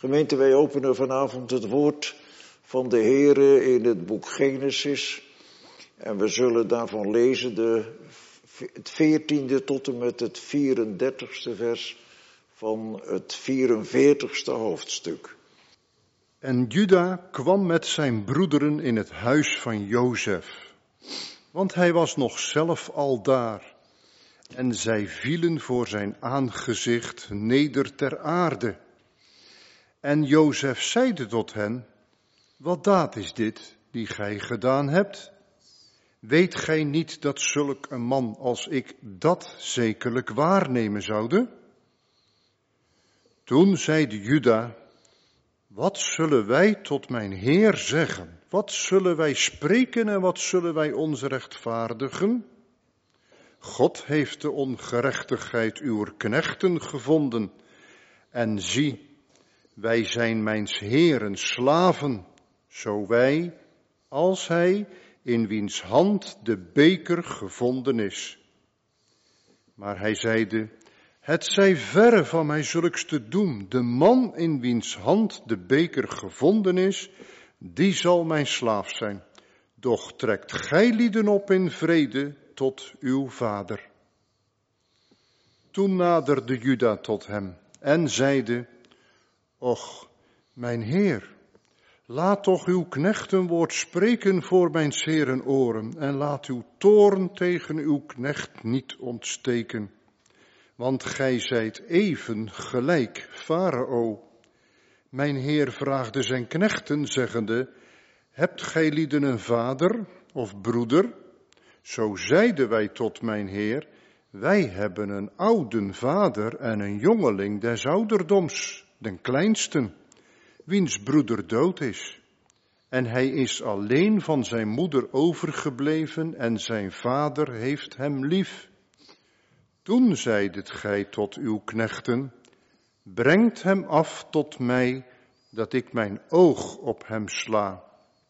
Gemeente, wij openen vanavond het woord van de Heere in het boek Genesis. En we zullen daarvan lezen het 14e tot en met het 34e vers van het 44e hoofdstuk. En Juda kwam met zijn broederen in het huis van Jozef, want hij was nog zelf al daar. En zij vielen voor zijn aangezicht neder ter aarde. En Jozef zeide tot hen: wat daad is dit die gij gedaan hebt? Weet gij niet dat zulk een man als ik dat zekerlijk waarnemen zoude? Toen zeide Juda: wat zullen wij tot mijn Heer zeggen? Wat zullen wij spreken en wat zullen wij ons rechtvaardigen? God heeft de ongerechtigheid uw knechten gevonden. En zie, wij zijn mijns Heeren slaven, zo wij als hij in wiens hand de beker gevonden is. Maar hij zeide: het zij verre van mij zulks te doen. De man in wiens hand de beker gevonden is, die zal mijn slaaf zijn. Doch trekt gij lieden op in vrede tot uw vader. Toen naderde Juda tot hem en zeide: och, mijn Heer, laat toch uw knecht een woord spreken voor mijn Heeren oren en laat uw toorn tegen uw knecht niet ontsteken. Want gij zijt even gelijk Farao. Mijn Heer vraagde zijn knechten, zeggende: hebt gij lieden een vader of broeder? Zo zeiden wij tot mijn Heer: wij hebben een ouden vader en een jongeling des ouderdoms, den kleinsten, wiens broeder dood is. En hij is alleen van zijn moeder overgebleven en zijn vader heeft hem lief. Toen zeidet gij tot uw knechten: brengt hem af tot mij, dat ik mijn oog op hem sla.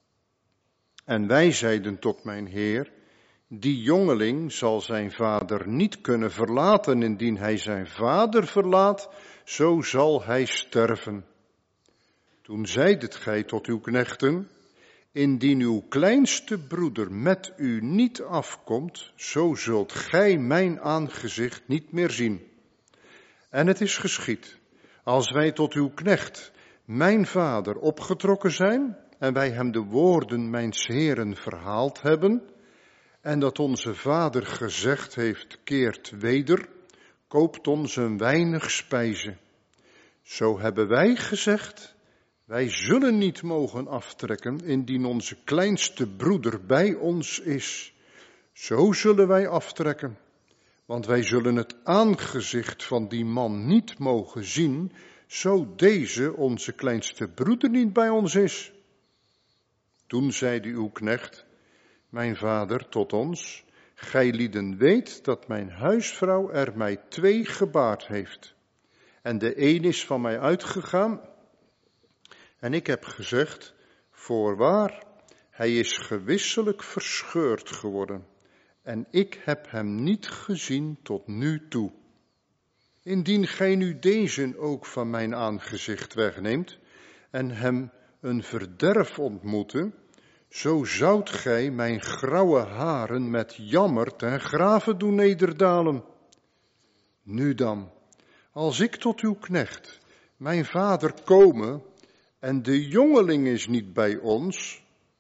En wij zeiden tot mijn Heer: die jongeling zal zijn vader niet kunnen verlaten. Indien hij zijn vader verlaat, zo zal hij sterven. Toen zeidet gij tot uw knechten: indien uw kleinste broeder met u niet afkomt, zo zult gij mijn aangezicht niet meer zien. En het is geschied, als wij tot uw knecht, mijn vader, opgetrokken zijn, en wij hem de woorden mijns Heeren verhaald hebben, en dat onze vader gezegd heeft: keert weder, koopt ons een weinig spijze. Zo hebben wij gezegd: wij zullen niet mogen aftrekken, indien onze kleinste broeder bij ons is. Zo zullen wij aftrekken, want wij zullen het aangezicht van die man niet mogen zien, zo deze onze kleinste broeder niet bij ons is. Toen zeide uw knecht, mijn vader, tot ons: gij lieden weet dat mijn huisvrouw er mij 2 gebaard heeft. En de een is van mij uitgegaan. En ik heb gezegd: voorwaar, hij is gewisselijk verscheurd geworden. En ik heb hem niet gezien tot nu toe. Indien gij nu deze ook van mijn aangezicht wegneemt en hem een verderf ontmoette, zo zoudt gij mijn grauwe haren met jammer ten grave doen nederdalen. Nu dan, als ik tot uw knecht, mijn vader, komen, en de jongeling is niet bij ons,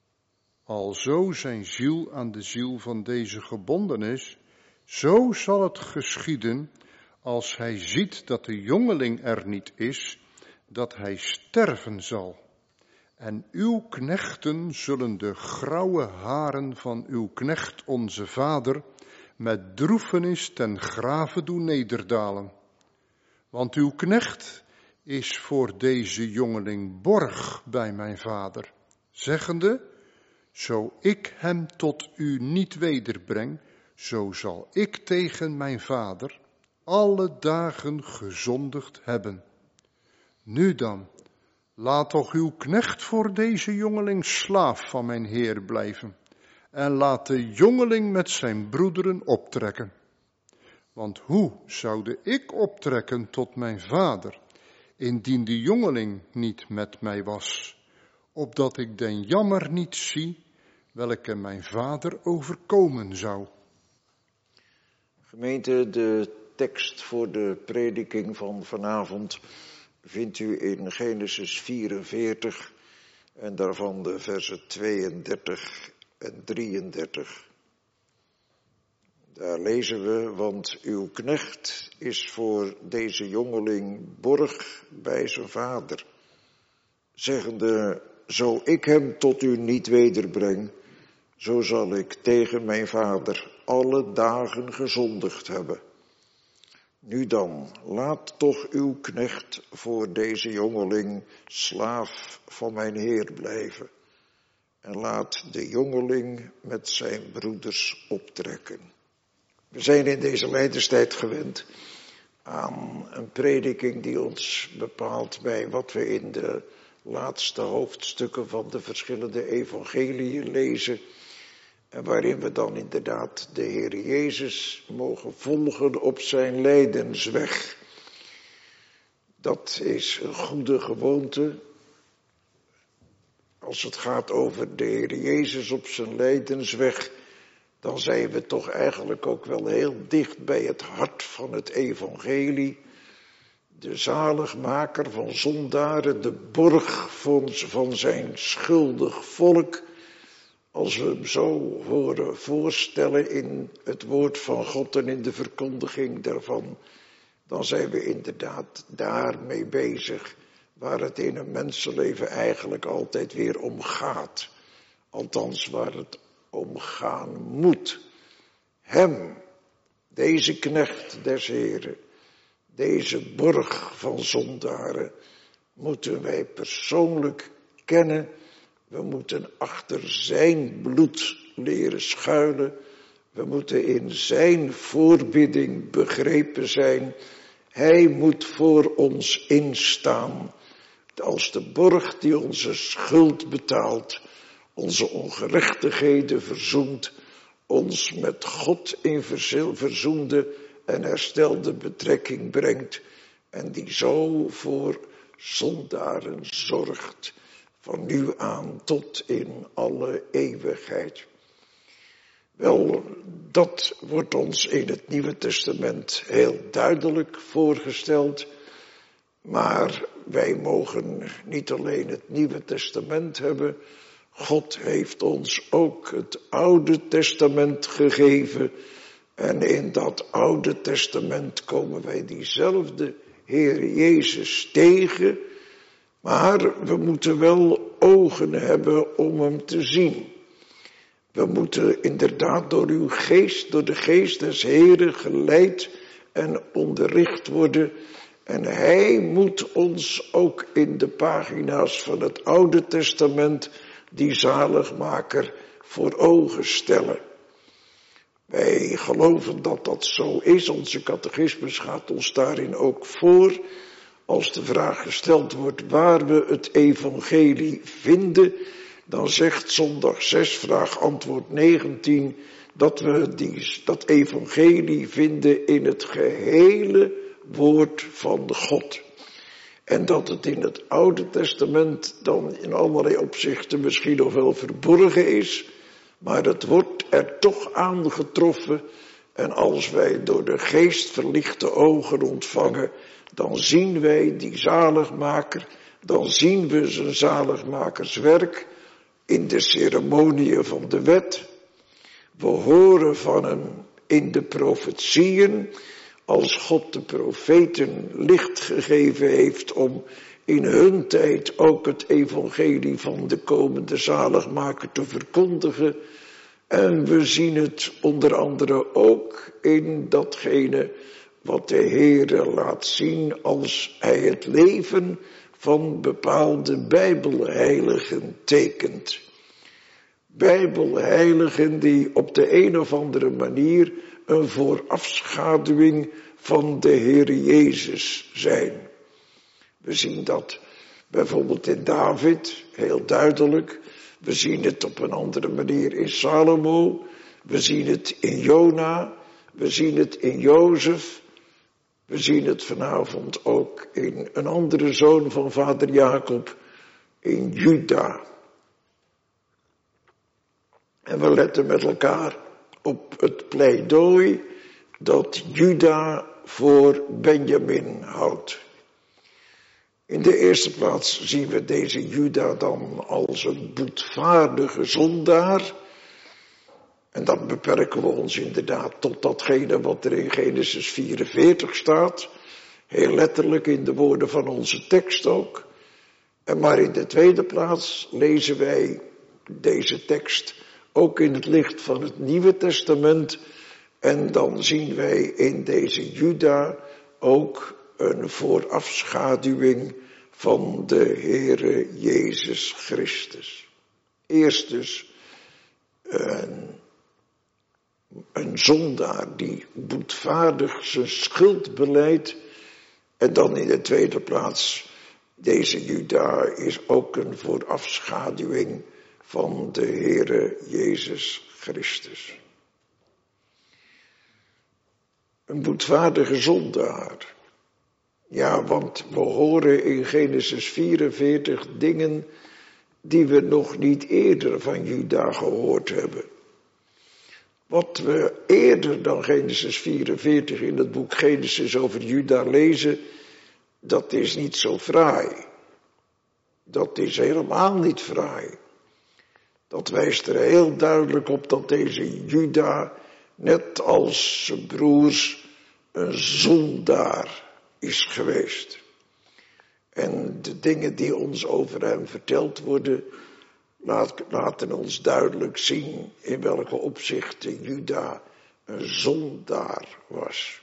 alzo zijn ziel aan de ziel van deze gebonden is, zo zal het geschieden, als hij ziet dat de jongeling er niet is, dat hij sterven zal. En uw knechten zullen de grauwe haren van uw knecht onze vader met droefenis ten grave doen nederdalen. Want uw knecht is voor deze jongeling borg bij mijn vader, zeggende: zo ik hem tot u niet wederbreng, zo zal ik tegen mijn vader alle dagen gezondigd hebben. Nu dan, laat toch uw knecht voor deze jongeling slaaf van mijn Heer blijven, en laat de jongeling met zijn broederen optrekken. Want hoe zoude ik optrekken tot mijn vader, indien de jongeling niet met mij was, opdat ik den jammer niet zie, welke mijn vader overkomen zou. Gemeente, de tekst voor de prediking van vanavond vindt u in Genesis 44 en daarvan de versen 32 en 33. Daar lezen we, want uw knecht is voor deze jongeling borg bij zijn vader, zeggende, zo ik hem tot u niet wederbreng, zo zal ik tegen mijn vader alle dagen gezondigd hebben. Nu dan, laat toch uw knecht voor deze jongeling slaaf van mijn Heer blijven. En laat de jongeling met zijn broeders optrekken. We zijn in deze lijdenstijd gewend aan een prediking die ons bepaalt bij wat we in de laatste hoofdstukken van de verschillende evangeliën lezen. En waarin we dan inderdaad de Heer Jezus mogen volgen op zijn lijdensweg. Dat is een goede gewoonte. Als het gaat over de Heer Jezus op zijn lijdensweg, dan zijn we toch eigenlijk ook wel heel dicht bij het hart van het evangelie. De zaligmaker van zondaren, de borg van zijn schuldig volk. Als we hem zo horen voorstellen in het woord van God en in de verkondiging daarvan, dan zijn we inderdaad daarmee bezig, waar het in een mensenleven eigenlijk altijd weer om gaat. Althans, waar het om gaan moet. Hem, deze knecht des Heren, deze borg van zondaren, moeten wij persoonlijk kennen. We moeten achter zijn bloed leren schuilen. We moeten in zijn voorbidding begrepen zijn. Hij moet voor ons instaan. Als de borg die onze schuld betaalt, onze ongerechtigheden verzoent, ons met God in verzoende en herstelde betrekking brengt. En die zo voor zondaren zorgt. Van nu aan tot in alle eeuwigheid. Wel, dat wordt ons in het Nieuwe Testament heel duidelijk voorgesteld. Maar wij mogen niet alleen het Nieuwe Testament hebben. God heeft ons ook het Oude Testament gegeven. En in dat Oude Testament komen wij diezelfde Heer Jezus tegen. Maar we moeten wel ogen hebben om hem te zien. We moeten inderdaad door uw geest, door de geest des Heren geleid en onderricht worden. En hij moet ons ook in de pagina's van het Oude Testament die zaligmaker voor ogen stellen. Wij geloven dat dat zo is. Onze catechismus gaat ons daarin ook voor. Als de vraag gesteld wordt waar we het evangelie vinden, dan zegt zondag 6, vraag antwoord 19, dat we dat evangelie vinden in het gehele woord van God. En dat het in het Oude Testament dan in allerlei opzichten misschien nog wel verborgen is, maar het wordt er toch aangetroffen. En als wij door de geest verlichte ogen ontvangen, dan zien wij die zaligmaker, dan zien we zijn zaligmakerswerk in de ceremoniën van de wet. We horen van hem in de profetieën, als God de profeten licht gegeven heeft om in hun tijd ook het evangelie van de komende zaligmaker te verkondigen. En we zien het onder andere ook in datgene wat de Heere laat zien als hij het leven van bepaalde bijbelheiligen tekent. Bijbelheiligen die op de een of andere manier een voorafschaduwing van de Heere Jezus zijn. We zien dat bijvoorbeeld in David, heel duidelijk. We zien het op een andere manier in Salomo. We zien het in Jona. We zien het in Jozef. We zien het vanavond ook in een andere zoon van vader Jacob, in Juda. En we letten met elkaar op het pleidooi dat Juda voor Benjamin houdt. In de eerste plaats zien we deze Juda dan als een boetvaardige zondaar. En dan beperken we ons inderdaad tot datgene wat er in Genesis 44 staat. Heel letterlijk in de woorden van onze tekst ook. En maar in de tweede plaats lezen wij deze tekst ook in het licht van het Nieuwe Testament. En dan zien wij in deze Juda ook een voorafschaduwing van de Heere Jezus Christus. Eerst dus een zondaar die boetvaardig zijn schuld belijdt. En dan in de tweede plaats, deze Juda is ook een voorafschaduwing van de Heere Jezus Christus. Een boetvaardige zondaar. Ja, want we horen in Genesis 44 dingen die we nog niet eerder van Juda gehoord hebben. Wat we eerder dan Genesis 44 in het boek Genesis over Juda lezen, dat is niet zo fraai. Dat is helemaal niet fraai. Dat wijst er heel duidelijk op dat deze Juda, net als zijn broers, een zondaar is geweest. En de dingen die ons over hem verteld worden, laten ons duidelijk zien in welke opzichten Juda een zondaar was.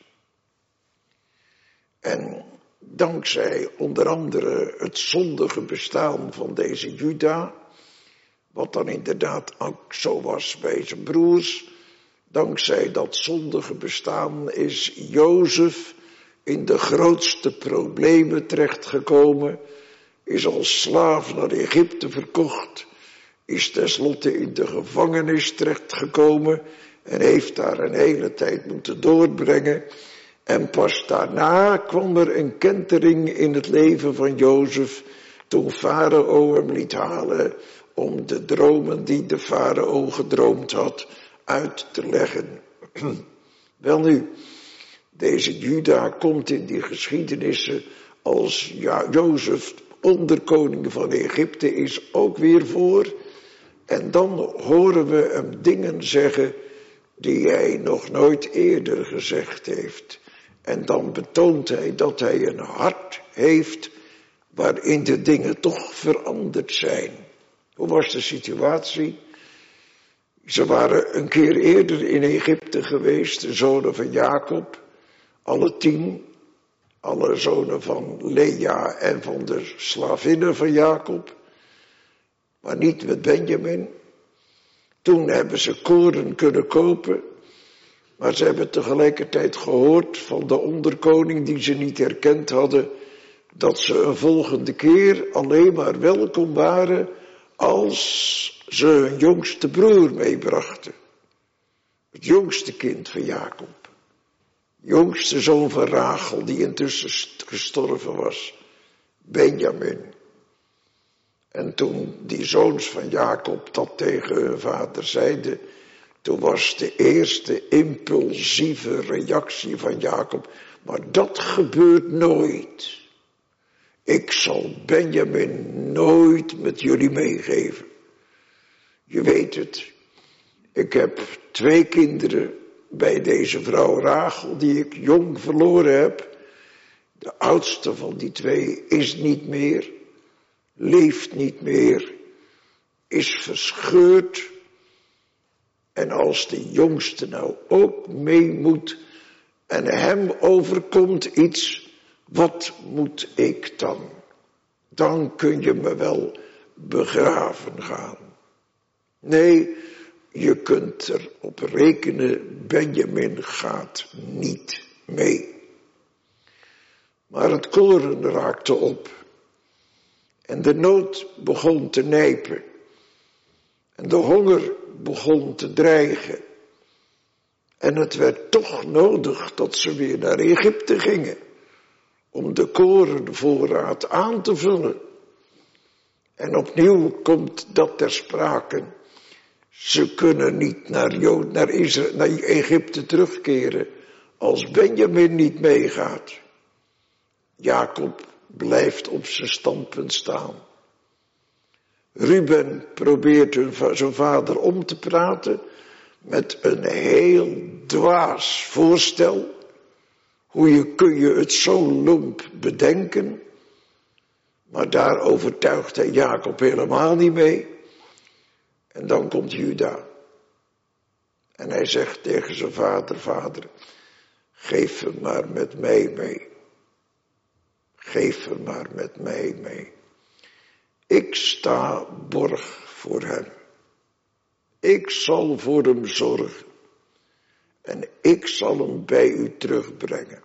En dankzij onder andere het zondige bestaan van deze Juda, wat dan inderdaad ook zo was bij zijn broers, dankzij dat zondige bestaan is Jozef in de grootste problemen terechtgekomen, is als slaaf naar Egypte verkocht, is tenslotte in de gevangenis terechtgekomen en heeft daar een hele tijd moeten doorbrengen. En pas daarna kwam er een kentering in het leven van Jozef, toen Farao hem liet halen om de dromen die de Farao gedroomd had uit te leggen. Welnu, deze Juda komt in die geschiedenissen als Jozef onderkoning van Egypte is ook weer voor. En dan horen we hem dingen zeggen die hij nog nooit eerder gezegd heeft. En dan betoont hij dat hij een hart heeft waarin de dingen toch veranderd zijn. Hoe was de situatie? Ze waren een keer eerder in Egypte geweest, de zonen van Jacob, alle 10, alle zonen van Lea en van de slavinnen van Jacob, maar niet met Benjamin. Toen hebben ze koren kunnen kopen, maar ze hebben tegelijkertijd gehoord van de onderkoning die ze niet herkend hadden, dat ze een volgende keer alleen maar welkom waren als ze hun jongste broer meebrachten. Het jongste kind van Jacob. Jongste zoon van Rachel, die intussen gestorven was. Benjamin. En toen die zoons van Jacob dat tegen hun vader zeiden, toen was de eerste impulsieve reactie van Jacob, maar dat gebeurt nooit. Ik zal Benjamin nooit met jullie meegeven. Je weet het, ik heb 2 kinderen bij deze vrouw Rachel die ik jong verloren heb. De oudste van die 2 is niet meer, leeft niet meer, is verscheurd. En als de jongste nou ook mee moet en hem overkomt iets, wat moet ik dan? Dan kun je me wel begraven gaan. Nee, je kunt erop rekenen, Benjamin gaat niet mee. Maar het koren raakte op. En de nood begon te nijpen. En de honger begon te dreigen. En het werd toch nodig dat ze weer naar Egypte gingen. Om de korenvoorraad aan te vullen. En opnieuw komt dat ter sprake. Ze kunnen niet naar Egypte terugkeren als Benjamin niet meegaat. Jacob blijft op zijn standpunt staan. Ruben probeert zijn vader om te praten met een heel dwaas voorstel. Hoe kun je het zo lomp bedenken? Maar daar overtuigt hij Jacob helemaal niet mee. En dan komt Juda. En hij zegt tegen zijn vader, vader, geef hem maar met mij mee. Geef hem maar met mij mee. Ik sta borg voor hem. Ik zal voor hem zorgen. En ik zal hem bij u terugbrengen.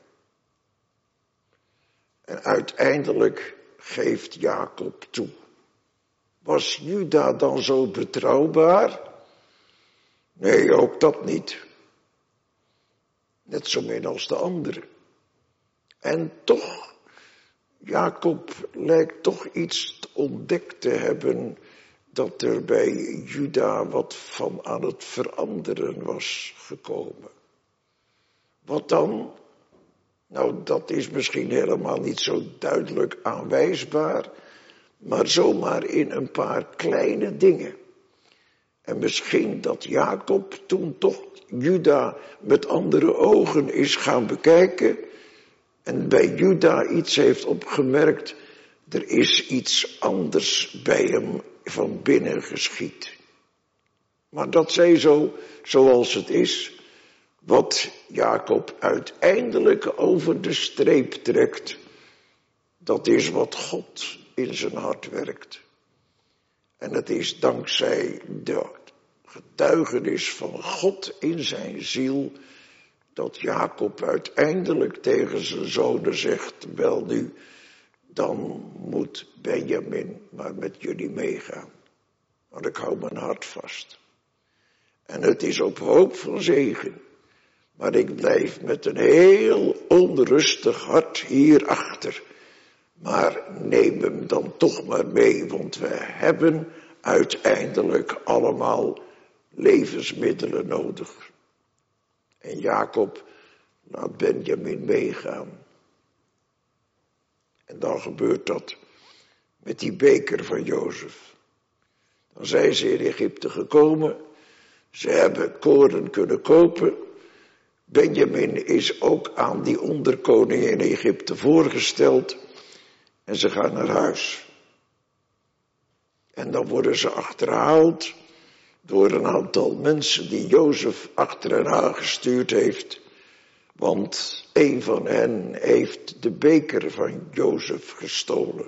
En uiteindelijk geeft Jacob toe. Was Juda dan zo betrouwbaar? Nee, ook dat niet. Net zo min als de anderen. En toch, Jacob lijkt toch iets ontdekt te hebben dat er bij Juda wat van aan het veranderen was gekomen. Wat dan? Nou, dat is misschien helemaal niet zo duidelijk aanwijsbaar, maar zomaar in een paar kleine dingen. En misschien dat Jacob toen toch Juda met andere ogen is gaan bekijken en bij Juda iets heeft opgemerkt, er is iets anders bij hem van binnen geschied. Maar dat zij zo, zoals het is, wat Jacob uiteindelijk over de streep trekt, dat is wat God in zijn hart werkt. En het is dankzij de getuigenis van God in zijn ziel, dat Jacob uiteindelijk tegen zijn zonen zegt, wel nu, dan moet Benjamin maar met jullie meegaan. Want ik hou mijn hart vast. En het is op hoop van zegen. Maar ik blijf met een heel onrustig hart hierachter. Maar neem hem dan toch maar mee, want we hebben uiteindelijk allemaal levensmiddelen nodig. En Jacob laat Benjamin meegaan. En dan gebeurt dat met die beker van Jozef. Dan zijn ze in Egypte gekomen. Ze hebben koren kunnen kopen. Benjamin is ook aan die onderkoning in Egypte voorgesteld. En ze gaan naar huis. En dan worden ze achterhaald door een aantal mensen die Jozef achter hen aangestuurd heeft. Want een van hen heeft de beker van Jozef gestolen.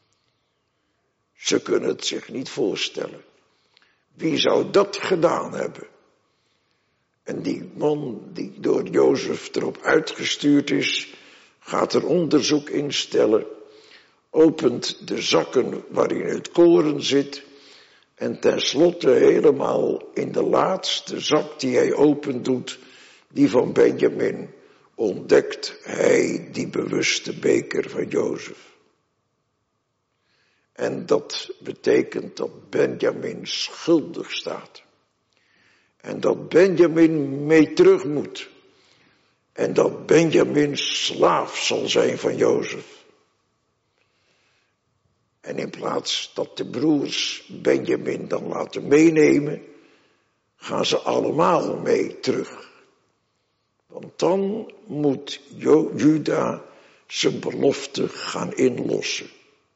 Ze kunnen het zich niet voorstellen. Wie zou dat gedaan hebben? En die man die door Jozef erop uitgestuurd is, gaat er onderzoek instellen, opent de zakken waarin het koren zit en tenslotte helemaal in de laatste zak die hij opendoet, die van Benjamin, ontdekt hij die bewuste beker van Jozef. En dat betekent dat Benjamin schuldig staat. En dat Benjamin mee terug moet. En dat Benjamin slaaf zal zijn van Jozef. En in plaats dat de broers Benjamin dan laten meenemen, gaan ze allemaal mee terug. Want dan moet Juda zijn belofte gaan inlossen.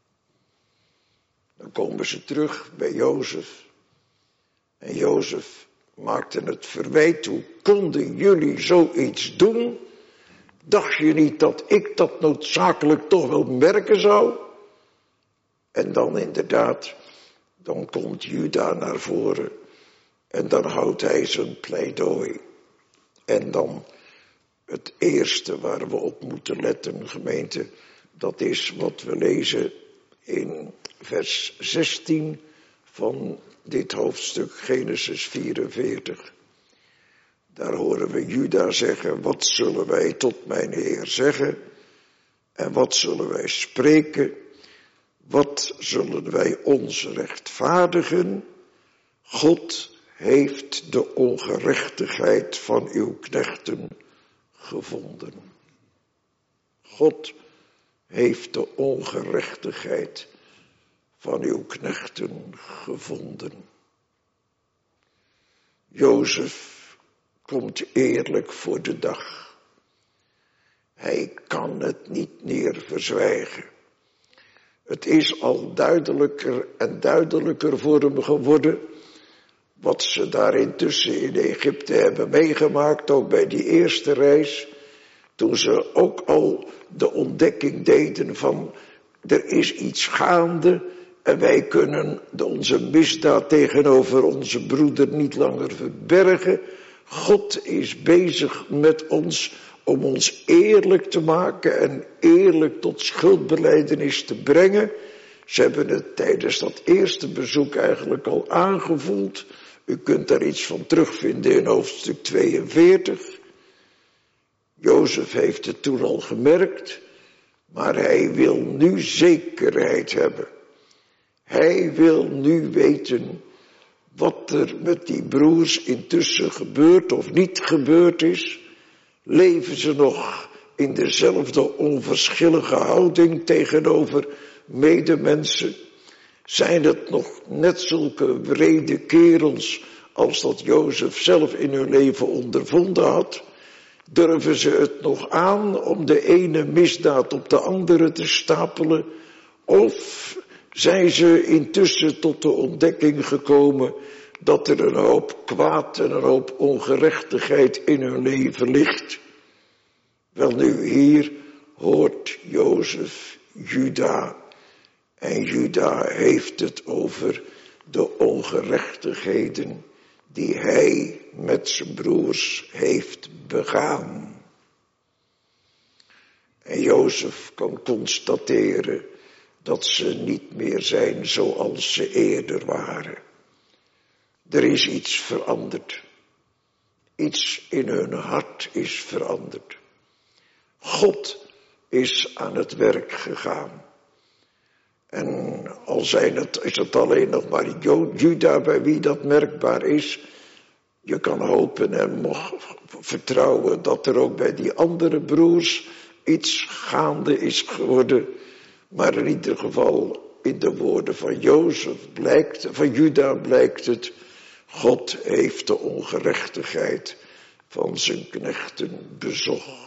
Dan komen ze terug bij Jozef. En Jozef maakte het verwijt, hoe konden jullie zoiets doen? Dacht je niet dat ik dat noodzakelijk toch wel merken zou? En dan inderdaad, dan komt Juda naar voren en dan houdt hij zijn pleidooi. En dan het eerste waar we op moeten letten, gemeente, dat is wat we lezen in vers 16 van dit hoofdstuk Genesis 44. Daar horen we Juda zeggen, wat zullen wij tot mijn Heer zeggen? En wat zullen wij spreken? Wat zullen wij ons rechtvaardigen? God heeft de ongerechtigheid van uw knechten gevonden. God heeft de ongerechtigheid van uw knechten gevonden. Jozef komt eerlijk voor de dag. Hij kan het niet meer verzwijgen. Het is al duidelijker en duidelijker voor hem geworden wat ze daar intussen in Egypte hebben meegemaakt, ook bij die eerste reis, toen ze ook al de ontdekking deden van er is iets gaande en wij kunnen onze misdaad tegenover onze broeder niet langer verbergen. God is bezig met ons om ons eerlijk te maken en eerlijk tot schuldbelijdenis te brengen. Ze hebben het tijdens dat eerste bezoek eigenlijk al aangevoeld. U kunt daar iets van terugvinden in hoofdstuk 42. Jozef heeft het toen al gemerkt, maar hij wil nu zekerheid hebben. Hij wil nu weten wat er met die broers intussen gebeurd of niet gebeurd is. Leven ze nog in dezelfde onverschillige houding tegenover medemensen? Zijn het nog net zulke wrede kerels als dat Jozef zelf in hun leven ondervonden had? Durven ze het nog aan om de ene misdaad op de andere te stapelen? Of zijn ze intussen tot de ontdekking gekomen dat er een hoop kwaad en een hoop ongerechtigheid in hun leven ligt? Welnu, hier hoort Jozef Juda. En Juda heeft het over de ongerechtigheden die hij met zijn broers heeft begaan. En Jozef kan constateren dat ze niet meer zijn zoals ze eerder waren. Er is iets veranderd. Iets in hun hart is veranderd. God is aan het werk gegaan. En al is het alleen nog maar Juda bij wie dat merkbaar is. Je kan hopen en mag vertrouwen dat er ook bij die andere broers iets gaande is geworden. Maar in ieder geval in de woorden van van Juda blijkt het. God heeft de ongerechtigheid van zijn knechten bezocht.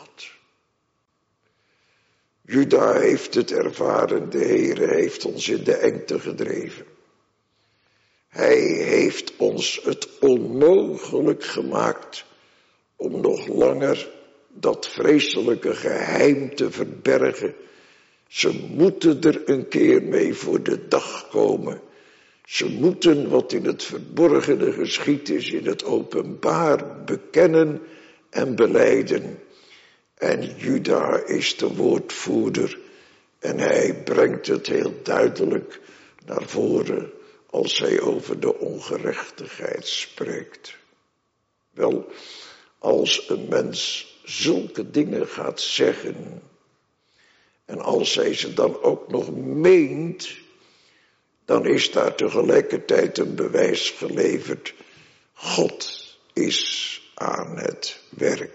Juda heeft het ervaren, de Heere heeft ons in de engte gedreven. Hij heeft ons het onmogelijk gemaakt om nog langer dat vreselijke geheim te verbergen. Ze moeten er een keer mee voor de dag komen. Ze moeten wat in het verborgene geschied is in het openbaar bekennen en belijden. En Juda is de woordvoerder en hij brengt het heel duidelijk naar voren als hij over de ongerechtigheid spreekt. Wel, als een mens zulke dingen gaat zeggen en als hij ze dan ook nog meent, dan is daar tegelijkertijd een bewijs geleverd. God is aan het werk.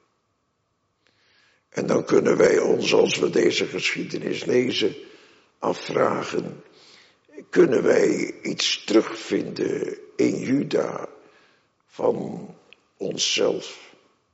En dan kunnen wij ons, als we deze geschiedenis lezen, afvragen, kunnen wij iets terugvinden in Juda van onszelf?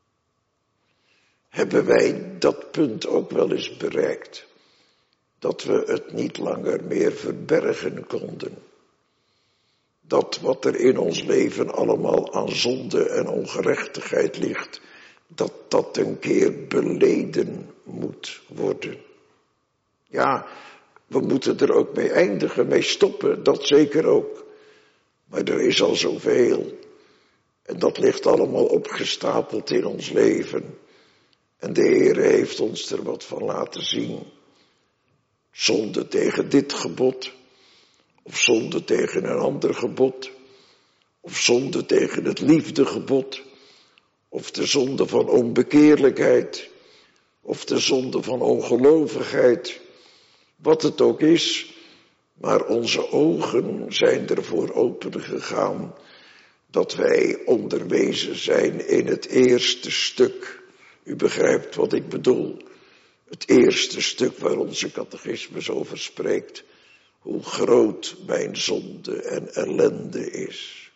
Hebben wij dat punt ook wel eens bereikt? Dat we het niet langer meer verbergen konden. Dat wat er in ons leven allemaal aan zonde en ongerechtigheid ligt, dat dat een keer beleden moet worden. Ja, we moeten er ook mee eindigen, mee stoppen, dat zeker ook. Maar er is al zoveel. En dat ligt allemaal opgestapeld in ons leven. En de Heer heeft ons er wat van laten zien. Zonde tegen dit gebod. Of zonde tegen een ander gebod. Of zonde tegen het liefdegebod. of de zonde van onbekeerlijkheid, of de zonde van ongelovigheid, wat het ook is, maar onze ogen zijn ervoor opengegaan dat wij onderwezen zijn in het eerste stuk. U begrijpt wat ik bedoel. Het eerste stuk waar onze catechismus over spreekt. Hoe groot mijn zonde en ellende is.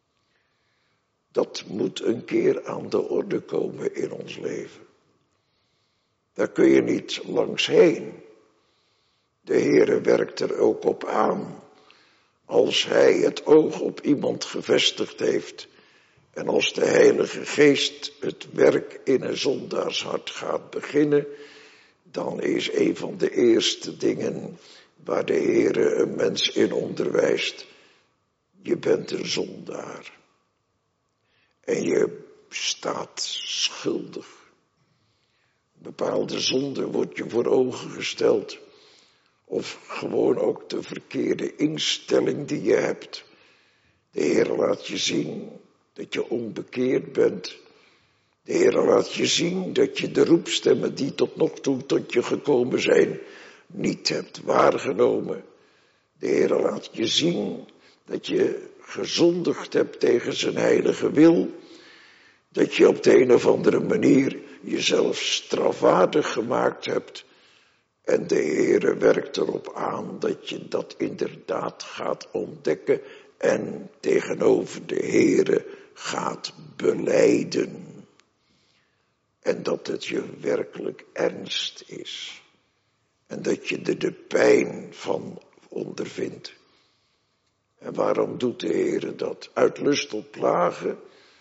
Dat moet een keer aan de orde komen in ons leven. Daar kun je niet langs heen. De Heere werkt er ook op aan. Als Hij het oog op iemand gevestigd heeft. En als de Heilige Geest het werk in een zondaarshart gaat beginnen. Dan is een van de eerste dingen waar de Heere een mens in onderwijst. Je bent een zondaar. En je staat schuldig. Bepaalde zonde wordt je voor ogen gesteld. Of gewoon ook de verkeerde instelling die je hebt. De Heer laat je zien dat je onbekeerd bent. De Heer laat je zien dat je de roepstemmen die tot nog toe tot je gekomen zijn, niet hebt waargenomen. De Heer laat je zien dat je gezondigd hebt tegen zijn heilige wil. Dat je op de een of andere manier jezelf strafwaardig gemaakt hebt. En de Heere werkt erop aan dat je dat inderdaad gaat ontdekken en tegenover de Heere gaat belijden. En dat het je werkelijk ernst is. En dat je er de pijn van ondervindt. En waarom doet de Heere dat? Uit lust tot plagen?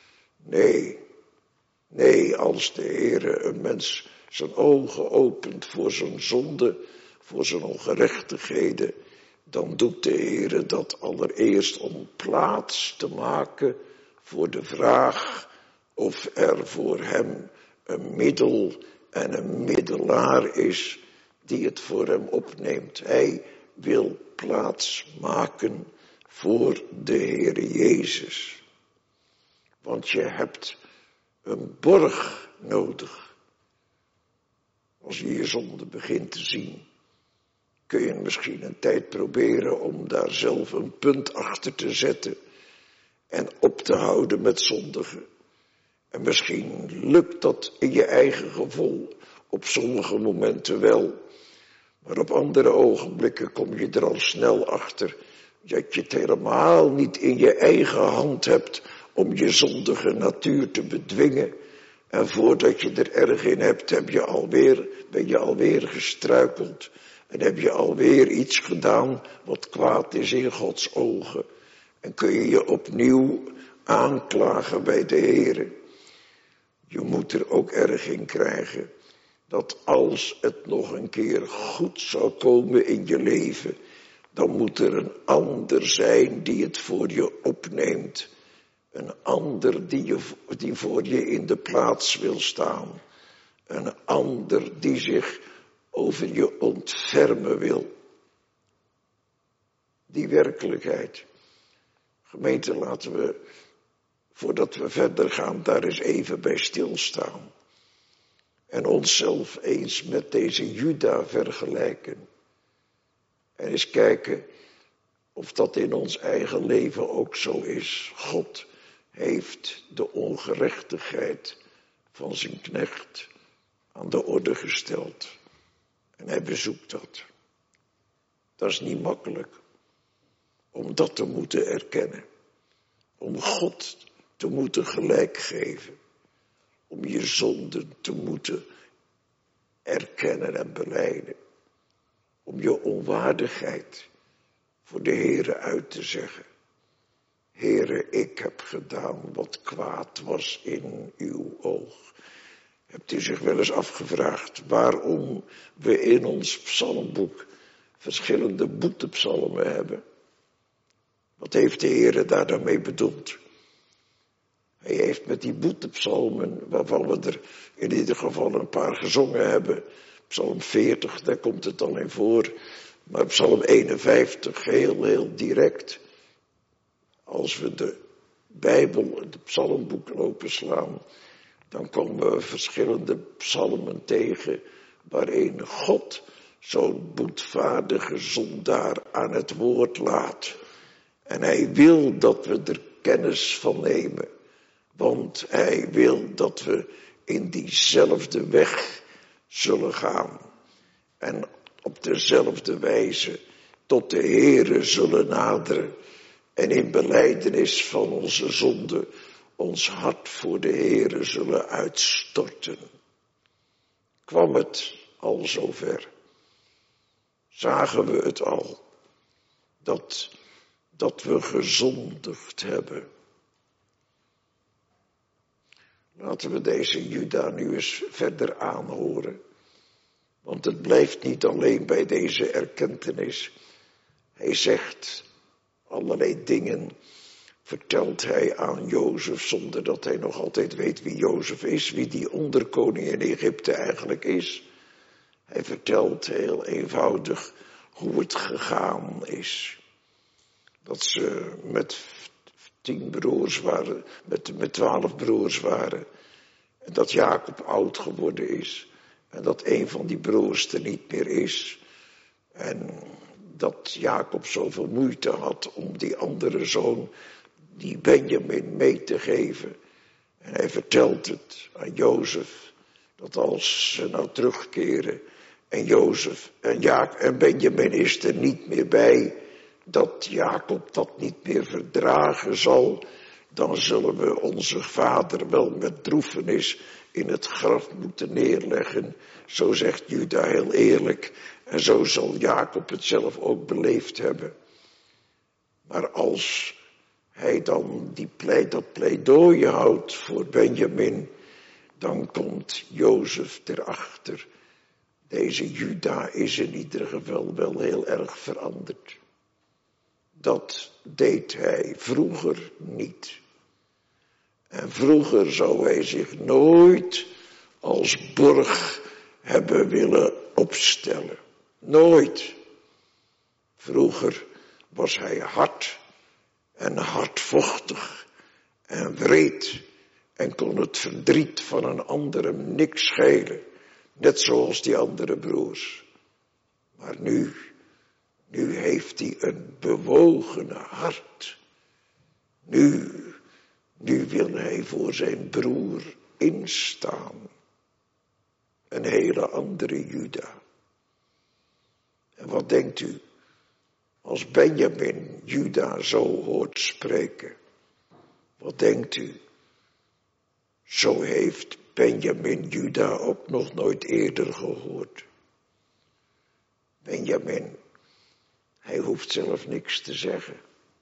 Nee, als de Heere een mens zijn ogen opent voor zijn zonde, voor zijn ongerechtigheden, dan doet de Heere dat allereerst om plaats te maken voor de vraag of er voor hem een middel en een middelaar is die het voor hem opneemt. Hij wil plaats maken voor de Heere Jezus. Want je hebt een borg nodig. Als je je zonde begint te zien, kun je misschien een tijd proberen om daar zelf een punt achter te zetten en op te houden met zondigen. En misschien lukt dat in je eigen gevoel op sommige momenten wel, maar op andere ogenblikken kom je er al snel achter dat je het helemaal niet in je eigen hand hebt om je zondige natuur te bedwingen. En voordat je er erg in hebt, ben je alweer gestruikeld. En heb je alweer iets gedaan wat kwaad is in Gods ogen. En kun je je opnieuw aanklagen bij de Heere. Je moet er ook erg in krijgen dat als het nog een keer goed zou komen in je leven, dan moet er een ander zijn die het voor je opneemt. Een ander die voor je in de plaats wil staan. Een ander die zich over je ontfermen wil. Die werkelijkheid. Gemeente, laten we, voordat we verder gaan, daar eens even bij stilstaan. En onszelf eens met deze Juda vergelijken. En eens kijken of dat in ons eigen leven ook zo is. God heeft de ongerechtigheid van zijn knecht aan de orde gesteld. En hij bezoekt dat. Dat is niet makkelijk. Om dat te moeten erkennen. Om God te moeten gelijk geven. Om je zonden te moeten erkennen en belijden. Om je onwaardigheid voor de Heere uit te zeggen. Heere, ik heb gedaan wat kwaad was in uw oog. Hebt u zich wel eens afgevraagd waarom we in ons psalmboek verschillende boetepsalmen hebben? Wat heeft de Heere daar dan mee bedoeld? Hij heeft met die boetepsalmen, waarvan we er in ieder geval een paar gezongen hebben. Psalm 40, daar komt het dan in voor. Maar Psalm 51, heel direct. Als we de Bijbel, het psalmboek openslaan, Dan komen we verschillende psalmen tegen waarin God zo'n boetvaardige zondaar aan het woord laat. En hij wil dat we er kennis van nemen. Want hij wil dat we in diezelfde weg zullen gaan. En op dezelfde wijze tot de Heere zullen naderen. En in belijdenis van onze zonde ons hart voor de Heere zullen uitstorten. Kwam het al zover? Zagen we het al? Dat we gezondigd hebben. Laten we deze Juda nu eens verder aanhoren. Want het blijft niet alleen bij deze erkentenis. Hij zegt allerlei dingen, vertelt hij aan Jozef, zonder dat hij nog altijd weet wie Jozef is, wie die onderkoning in Egypte eigenlijk is. Hij vertelt heel eenvoudig hoe het gegaan is. Dat ze met 10 broers waren, met 12 broers waren. En dat Jacob oud geworden is. En dat een van die broers er niet meer is. En dat Jacob zoveel moeite had om die andere zoon, die Benjamin, mee te geven. En hij vertelt het aan Jozef, dat als ze nou terugkeren en Jozef en Benjamin is er niet meer bij, dat Jacob dat niet meer verdragen zal, dan zullen we onze vader wel met droefenis in het graf moeten neerleggen. Zo zegt Juda heel eerlijk. En zo zal Jacob het zelf ook beleefd hebben. Maar als hij dan dat pleidooi houdt voor Benjamin, dan komt Jozef erachter. Deze Juda is in ieder geval wel heel erg veranderd. Dat deed hij vroeger niet. En vroeger zou hij zich nooit als borg hebben willen opstellen. Nooit. Vroeger was hij hard en hardvochtig en wreed en kon het verdriet van een ander hem niks schelen. Net zoals die andere broers. Maar nu heeft hij een bewogen hart. Nu wil hij voor zijn broer instaan. Een hele andere Juda. En wat denkt u, als Benjamin Juda zo hoort spreken? Wat denkt u? Zo heeft Benjamin Juda ook nog nooit eerder gehoord. Benjamin, hij hoeft zelf niks te zeggen.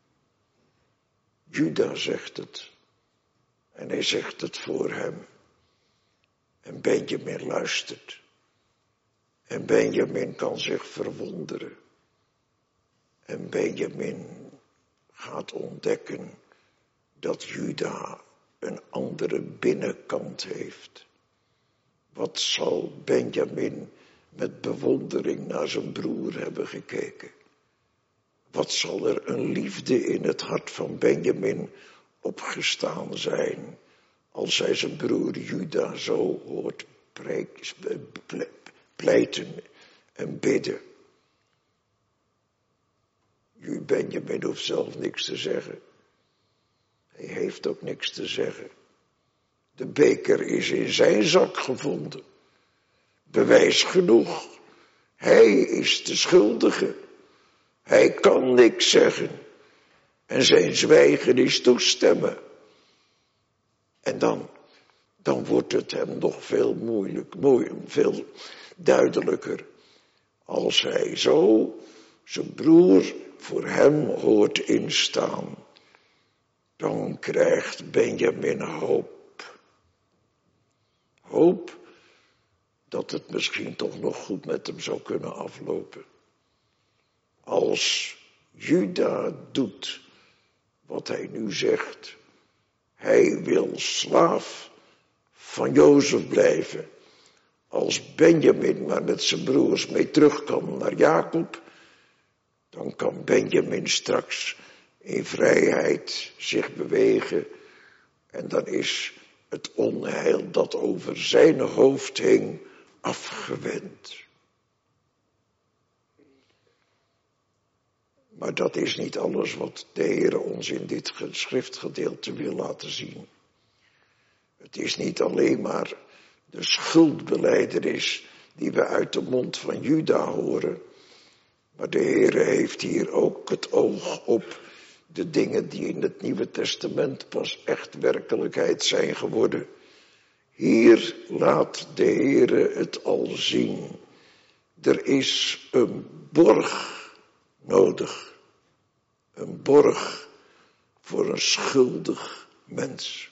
Juda zegt het. En hij zegt het voor hem. En Benjamin luistert. En Benjamin kan zich verwonderen. En Benjamin gaat ontdekken dat Juda een andere binnenkant heeft. Wat zal Benjamin met bewondering naar zijn broer hebben gekeken? Wat zal er een liefde in het hart van Benjamin opgestaan zijn, als hij zijn broer Juda zo hoort pleiten en bidden. Benjamin hoeft zelf niks te zeggen. Hij heeft ook niks te zeggen. De beker is in zijn zak gevonden. Bewijs genoeg. Hij is de schuldige. Hij kan niks zeggen. En zijn zwijgen is toestemmen. En dan wordt het hem nog veel veel duidelijker. Als hij zo zijn broer voor hem hoort instaan. Dan krijgt Benjamin hoop. Hoop dat het misschien toch nog goed met hem zou kunnen aflopen. Als Juda doet wat hij nu zegt. Hij wil slaaf van Jozef blijven. Als Benjamin maar met zijn broers mee terug kan naar Jacob. Dan kan Benjamin straks in vrijheid zich bewegen. En dan is het onheil dat over zijn hoofd hing afgewend. Maar dat is niet alles wat de Heer ons in dit schriftgedeelte wil laten zien. Het is niet alleen maar de schuldbelijdenis die we uit de mond van Juda horen. Maar de Heer heeft hier ook het oog op de dingen die in het Nieuwe Testament pas echt werkelijkheid zijn geworden. Hier laat de Heer het al zien. Er is een borg nodig. Een borg voor een schuldig mens.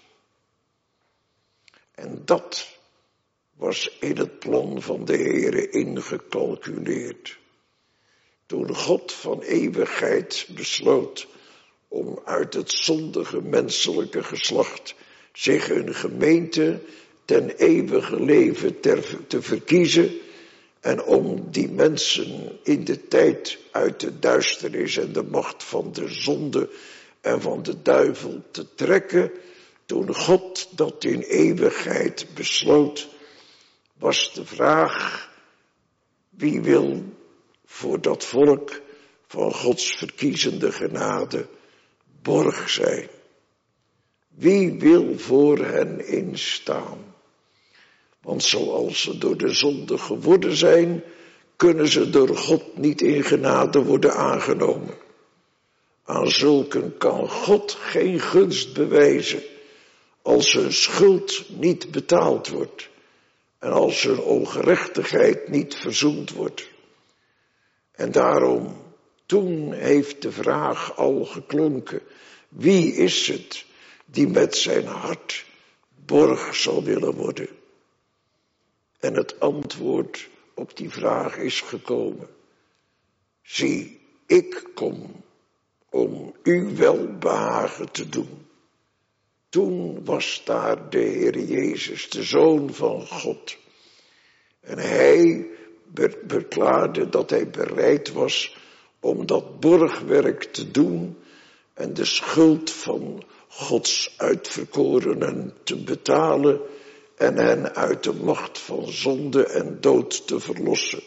En dat was in het plan van de Heere ingecalculeerd. Toen God van eeuwigheid besloot om uit het zondige menselijke geslacht zich een gemeente ten eeuwige leven te verkiezen en om die mensen in de tijd uit de duisternis en de macht van de zonde en van de duivel te trekken, toen God dat in eeuwigheid besloot, was de vraag: wie wil voor dat volk van Gods verkiezende genade borg zijn? Wie wil voor hen instaan? Want zoals ze door de zonde geworden zijn, kunnen ze door God niet in genade worden aangenomen. Aan zulken kan God geen gunst bewijzen als hun schuld niet betaald wordt en als hun ongerechtigheid niet verzoend wordt. En daarom, toen heeft de vraag al geklonken: wie is het die met zijn hart borg zal willen worden? En het antwoord op die vraag is gekomen: zie, ik kom om u welbehagen te doen. Toen was daar de Heer Jezus, de Zoon van God. En hij verklaarde dat hij bereid was om dat borgwerk te doen en de schuld van Gods uitverkorenen te betalen en hen uit de macht van zonde en dood te verlossen.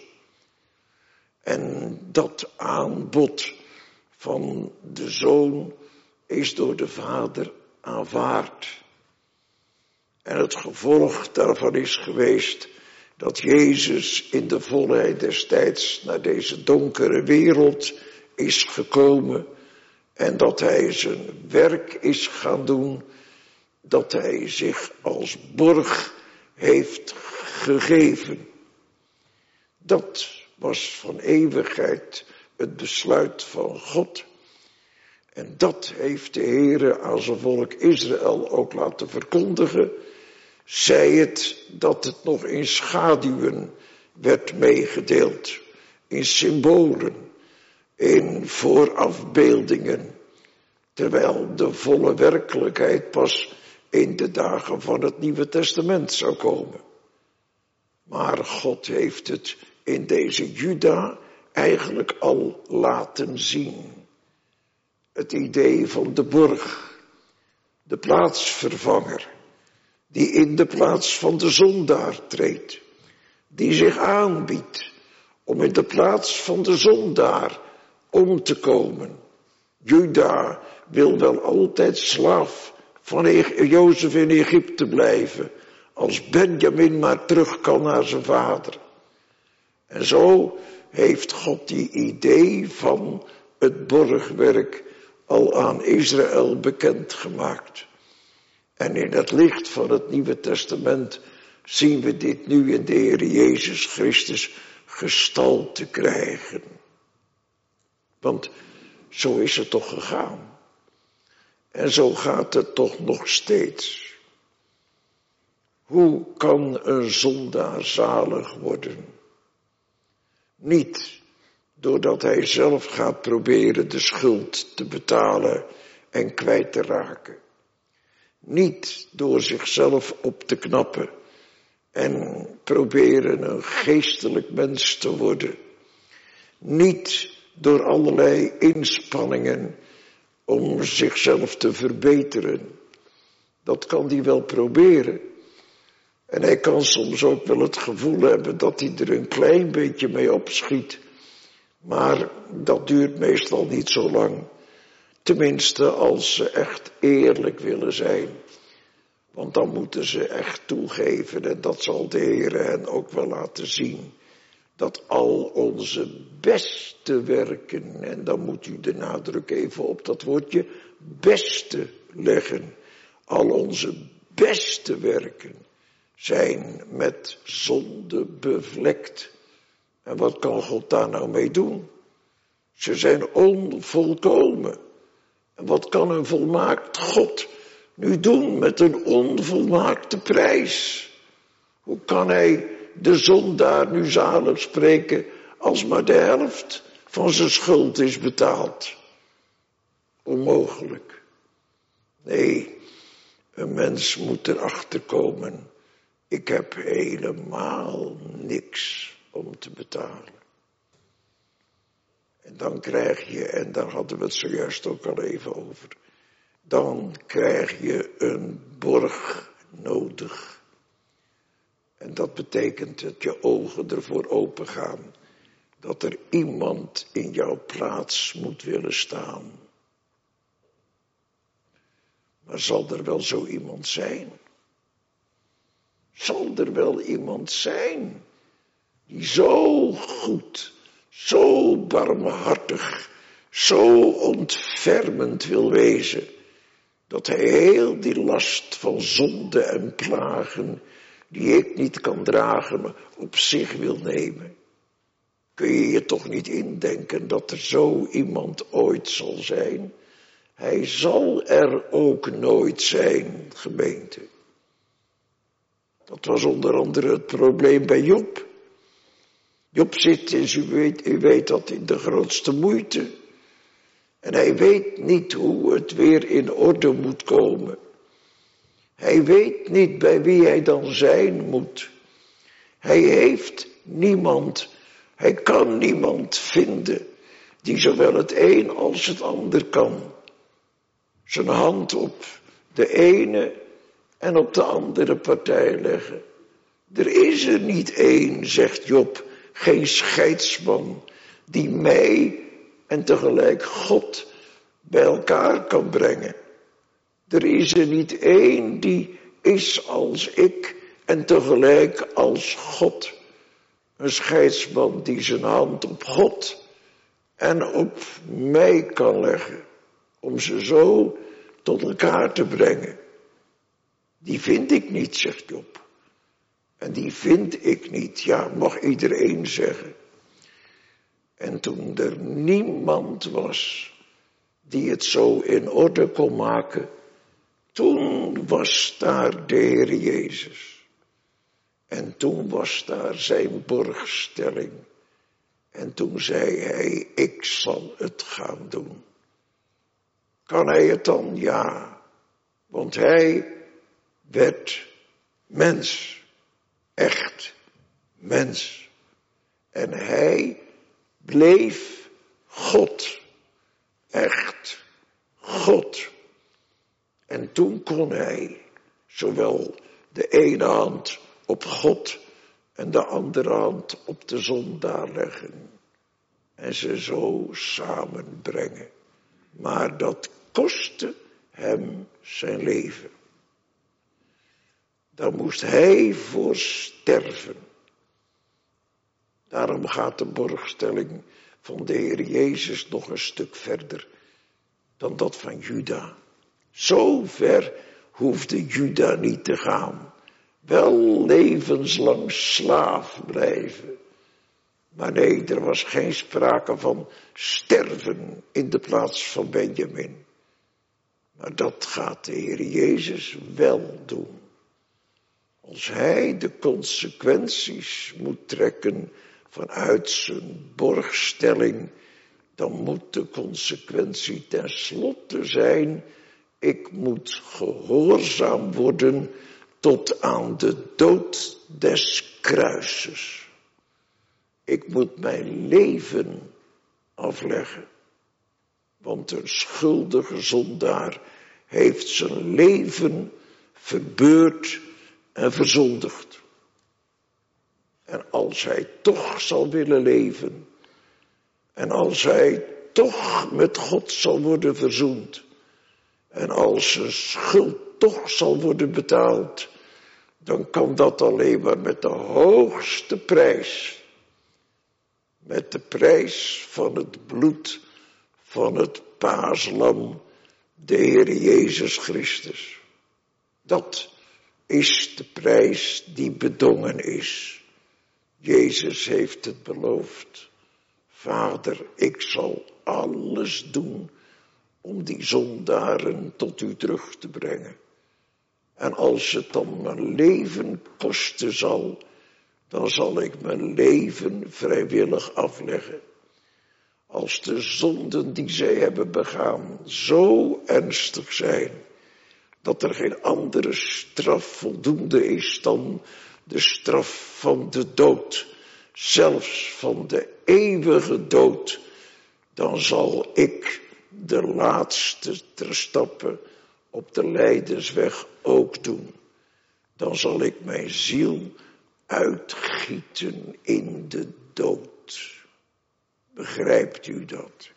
En dat aanbod van de Zoon is door de Vader aanvaard. En het gevolg daarvan is geweest dat Jezus in de volheid des tijds naar deze donkere wereld is gekomen en dat hij zijn werk is gaan doen, dat hij zich als borg heeft gegeven. Dat was van eeuwigheid het besluit van God. En dat heeft de Heere aan zijn volk Israël ook laten verkondigen. Zij het dat het nog in schaduwen werd meegedeeld, in symbolen, in voorafbeeldingen, terwijl de volle werkelijkheid pas in de dagen van het Nieuwe Testament zou komen. Maar God heeft het in deze Juda eigenlijk al laten zien. Het idee van de borg, de plaatsvervanger, die in de plaats van de zondaar treedt, die zich aanbiedt om in de plaats van de zondaar om te komen. Juda wil wel altijd slaaf van Jozef in Egypte blijven, als Benjamin maar terug kan naar zijn vader. En zo heeft God die idee van het borgwerk al aan Israël bekendgemaakt. En in het licht van het Nieuwe Testament zien we dit nu in de Heer Jezus Christus gestalte krijgen. Want zo is het toch gegaan. En zo gaat het toch nog steeds. Hoe kan een zondaar zalig worden? Niet doordat hij zelf gaat proberen de schuld te betalen en kwijt te raken. Niet door zichzelf op te knappen en proberen een geestelijk mens te worden. Niet door allerlei inspanningen om zichzelf te verbeteren. Dat kan hij wel proberen. En hij kan soms ook wel het gevoel hebben dat hij er een klein beetje mee opschiet. Maar dat duurt meestal niet zo lang. Tenminste, als ze echt eerlijk willen zijn. Want dan moeten ze echt toegeven, en dat zal de Heer hen ook wel laten zien, dat al onze beste werken, en dan moet u de nadruk even op dat woordje beste leggen, al onze beste werken zijn met zonde bevlekt. En wat kan God daar nou mee doen? Ze zijn onvolkomen. En wat kan een volmaakt God nu doen met een onvolmaakte prijs? Hoe kan hij de zondaar nu zalig spreken als maar de helft van zijn schuld is betaald? Onmogelijk. Nee, een mens moet erachter komen. Ik heb helemaal niks om te betalen. En dan krijg je, en daar hadden we het zojuist ook al even over, dan krijg je een borg nodig. En dat betekent dat je ogen ervoor open gaan, dat er iemand in jouw plaats moet willen staan. Maar zal er wel zo iemand zijn? Zal er wel iemand zijn die zo goed, zo barmhartig, zo ontfermend wil wezen, dat hij heel die last van zonde en plagen, die ik niet kan dragen, maar op zich wil nemen? Kun je je toch niet indenken dat er zo iemand ooit zal zijn? Hij zal er ook nooit zijn, gemeente. Dat was onder andere het probleem bij Job. Job zit, u weet dat, in de grootste moeite. En hij weet niet hoe het weer in orde moet komen. Hij weet niet bij wie hij dan zijn moet. Hij heeft niemand, hij kan niemand vinden die zowel het een als het ander kan. Zijn hand op de ene en op de andere partij leggen. Er is er niet één, zegt Job, geen scheidsman die mij en tegelijk God bij elkaar kan brengen. Er is er niet één die is als ik en tegelijk als God. Een scheidsman die zijn hand op God en op mij kan leggen, om ze zo tot elkaar te brengen. Die vind ik niet, zegt Job. En die vind ik niet, ja, mag iedereen zeggen. En toen er niemand was die het zo in orde kon maken, toen was daar de Heer Jezus. En toen was daar zijn borgstelling. En toen zei hij, ik zal het gaan doen. Kan hij het dan? Ja. Want hij werd mens. Echt mens. En hij bleef God. Echt God. En toen kon hij zowel de ene hand op God en de andere hand op de zondaar leggen. En ze zo samenbrengen. Maar dat kostte hem zijn leven. Daar moest hij voor sterven. Daarom gaat de borgstelling van de Heer Jezus nog een stuk verder dan dat van Juda. Zo ver hoefde Juda niet te gaan. Wel levenslang slaaf blijven. Maar nee, er was geen sprake van sterven in de plaats van Benjamin. Maar dat gaat de Heer Jezus wel doen. Als hij de consequenties moet trekken vanuit zijn borgstelling, dan moet de consequentie tenslotte zijn, ik moet gehoorzaam worden tot aan de dood des kruises. Ik moet mijn leven afleggen. Want een schuldige zondaar heeft zijn leven verbeurd en verzondigd. En als hij toch zal willen leven, en als hij toch met God zal worden verzoend, en als zijn schuld toch zal worden betaald, dan kan dat alleen maar met de hoogste prijs. Met de prijs van het bloed van het paaslam, de Heer Jezus Christus. Dat is de prijs die bedongen is. Jezus heeft het beloofd. Vader, ik zal alles doen om die zondaren tot u terug te brengen. En als het dan mijn leven kosten zal, dan zal ik mijn leven vrijwillig afleggen. Als de zonden die zij hebben begaan zo ernstig zijn, dat er geen andere straf voldoende is dan de straf van de dood, zelfs van de eeuwige dood, dan zal ik de laatste stappen op de lijdensweg ook doen. Dan zal ik mijn ziel uitgieten in de dood. Begrijpt u dat?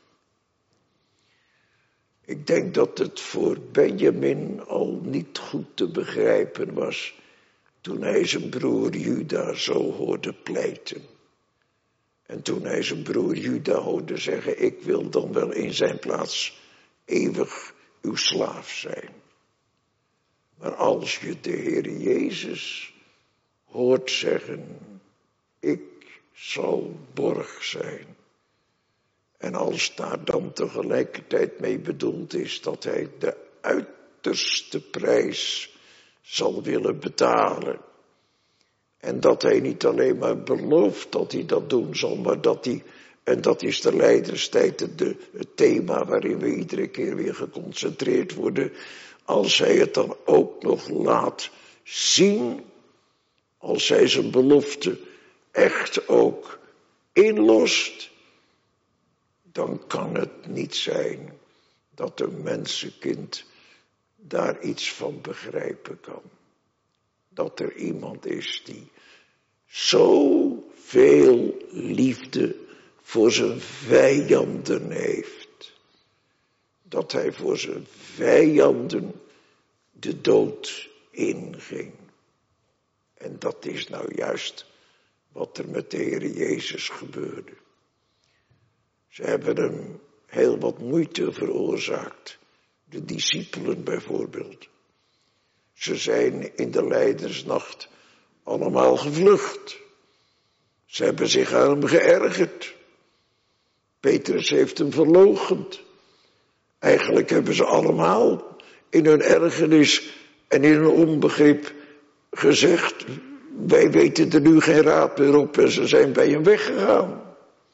Ik denk dat het voor Benjamin al niet goed te begrijpen was toen hij zijn broer Juda zo hoorde pleiten. En toen hij zijn broer Juda hoorde zeggen, ik wil dan wel in zijn plaats eeuwig uw slaaf zijn. Maar als je de Heer Jezus hoort zeggen, ik zal borg zijn. En als daar dan tegelijkertijd mee bedoeld is dat hij de uiterste prijs zal willen betalen. En dat hij niet alleen maar belooft dat hij dat doen zal, maar dat hij, en dat is de lijdenstijd, het thema waarin we iedere keer weer geconcentreerd worden, als hij het dan ook nog laat zien, als hij zijn belofte echt ook inlost, dan kan het niet zijn dat een mensenkind daar iets van begrijpen kan. Dat er iemand is die zoveel liefde voor zijn vijanden heeft. Dat hij voor zijn vijanden de dood inging. En dat is nou juist wat er met de Heer Jezus gebeurde. Ze hebben hem heel wat moeite veroorzaakt. De discipelen bijvoorbeeld. Ze zijn in de lijdensnacht allemaal gevlucht. Ze hebben zich aan hem geërgerd. Petrus heeft hem verloochend. Eigenlijk hebben ze allemaal in hun ergernis en in hun onbegrip gezegd, wij weten er nu geen raad meer op, en ze zijn bij hem weggegaan.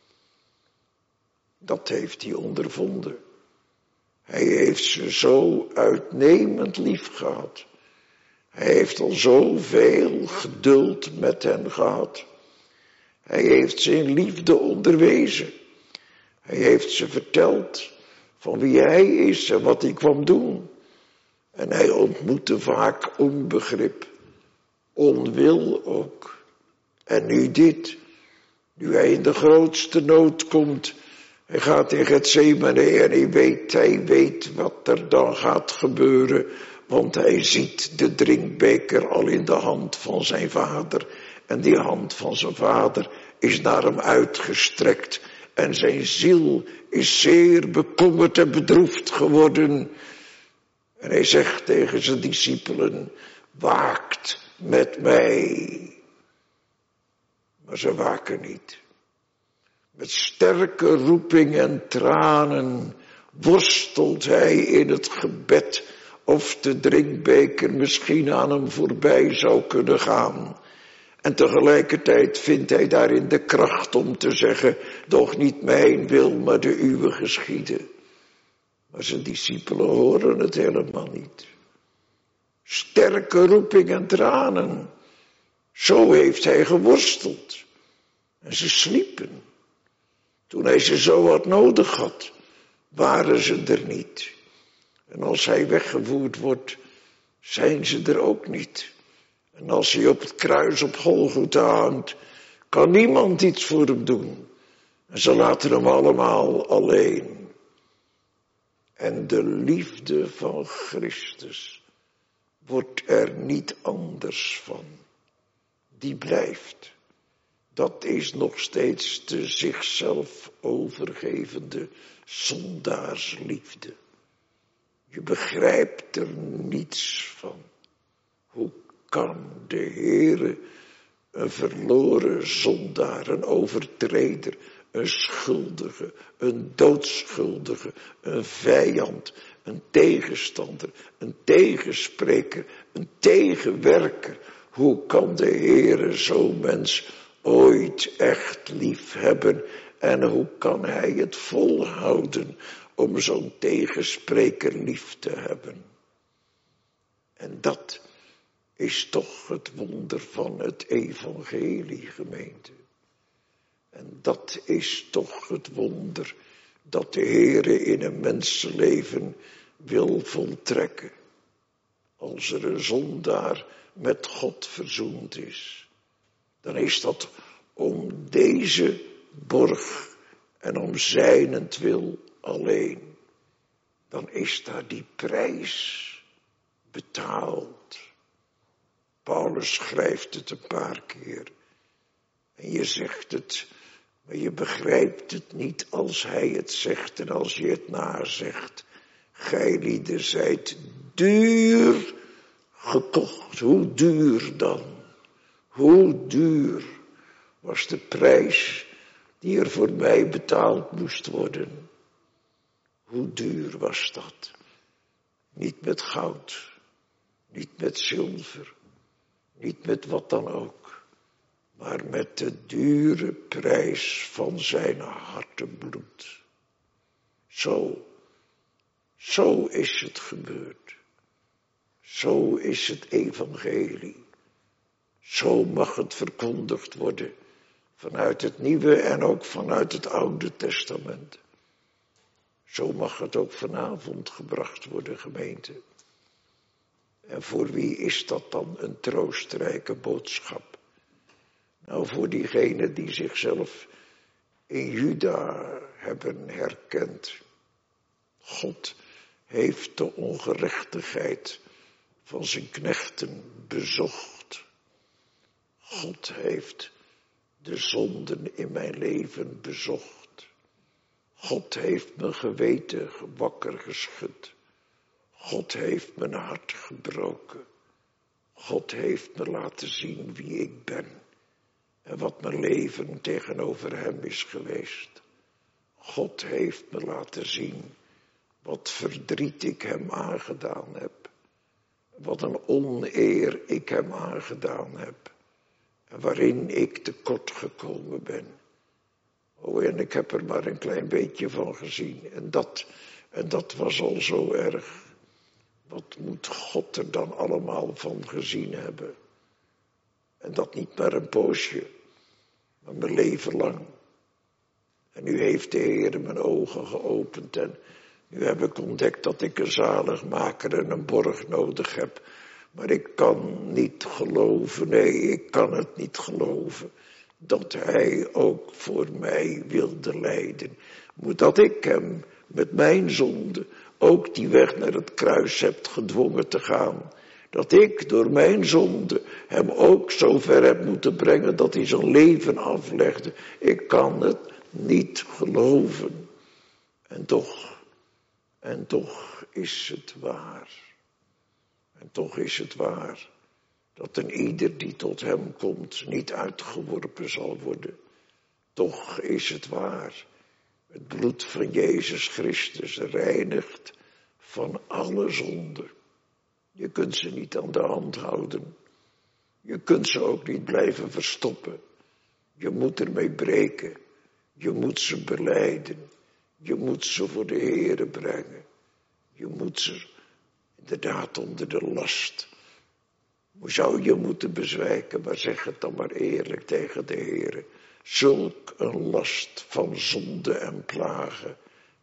Dat heeft hij ondervonden. Hij heeft ze zo uitnemend lief gehad. Hij heeft al zoveel geduld met hen gehad. Hij heeft ze in liefde onderwezen. Hij heeft ze verteld van wie hij is en wat hij kwam doen. En hij ontmoette vaak onbegrip, onwil ook. En nu dit, nu hij in de grootste nood komt. Hij gaat in Getsemane en hij weet wat er dan gaat gebeuren. Want hij ziet de drinkbeker al in de hand van zijn vader. En die hand van zijn vader is naar hem uitgestrekt. En zijn ziel is zeer bekommerd en bedroefd geworden. En hij zegt tegen zijn discipelen, waakt met mij. Maar ze waken niet. Met sterke roeping en tranen worstelt hij in het gebed of de drinkbeker misschien aan hem voorbij zou kunnen gaan. En tegelijkertijd vindt hij daarin de kracht om te zeggen, doch niet mijn wil, maar de uwe geschieden. Maar zijn discipelen horen het helemaal niet. Sterke roeping en tranen. Zo heeft hij geworsteld. En ze sliepen. Toen hij ze zo hard nodig had, waren ze er niet. En als hij weggevoerd wordt, zijn ze er ook niet. En als hij op het kruis op Golgotha hangt, kan niemand iets voor hem doen. En ze laten hem allemaal alleen. En de liefde van Christus wordt er niet anders van. Die blijft. Dat is nog steeds de zichzelf overgevende zondaarsliefde. Je begrijpt er niets van. Hoe kan de Heere een verloren zondaar, een overtreder, een schuldige, een doodschuldige, een vijand, een tegenstander, een tegenspreker, een tegenwerker. Hoe kan de Heere zo'n mens ooit echt lief hebben? En hoe kan hij het volhouden om zo'n tegenspreker lief te hebben? En dat is toch het wonder van het evangelie, gemeente. En dat is toch het wonder dat de Heere in een mensenleven wil voltrekken. Als er een zondaar met God verzoend is, dan is dat om deze borg en om zijnentwil alleen. Dan is daar die prijs betaald. Paulus schrijft het een paar keer. En je zegt het, maar je begrijpt het niet als hij het zegt en als je het nazegt. Gijlieden zijt duur gekocht. Hoe duur dan? Hoe duur was de prijs die er voor mij betaald moest worden? Hoe duur was dat? Niet met goud, niet met zilver, niet met wat dan ook, maar met de dure prijs van zijn hartebloed. Zo is het gebeurd. Zo is het evangelie. Zo mag het verkondigd worden vanuit het Nieuwe en ook vanuit het Oude Testament. Zo mag het ook vanavond gebracht worden, gemeente. En voor wie is dat dan een troostrijke boodschap? Nou, voor diegenen die zichzelf in Juda hebben herkend. God heeft de ongerechtigheid van zijn knechten bezocht. God heeft de zonden in mijn leven bezocht. God heeft mijn geweten wakker geschud. God heeft mijn hart gebroken. God heeft me laten zien wie ik ben. En wat mijn leven tegenover hem is geweest. God heeft me laten zien wat verdriet ik hem aangedaan heb. Wat een oneer ik hem aangedaan heb. En waarin ik tekort gekomen ben. Oh, en ik heb er maar een klein beetje van gezien. En dat was al zo erg. Wat moet God er dan allemaal van gezien hebben? En dat niet maar een poosje, maar mijn leven lang. En nu heeft de Heer mijn ogen geopend en nu heb ik ontdekt dat ik een zaligmaker en een borg nodig heb. Maar ik kan niet geloven, nee, ik kan het niet geloven, dat hij ook voor mij wilde lijden. Dat ik hem met mijn zonde ook die weg naar het kruis heb gedwongen te gaan. Dat ik door mijn zonde hem ook zo ver heb moeten brengen dat hij zijn leven aflegde. Ik kan het niet geloven. En toch is het waar. En toch is het waar dat een ieder die tot hem komt niet uitgeworpen zal worden. Toch is het waar. Het bloed van Jezus Christus reinigt van alle zonde. Je kunt ze niet aan de hand houden. Je kunt ze ook niet blijven verstoppen. Je moet ermee breken. Je moet ze belijden. Je moet ze voor de Heere brengen. Je moet ze inderdaad onder de last. Zou je moeten bezwijken, maar zeg het dan maar eerlijk tegen de Heere. Zulk een last van zonde en plagen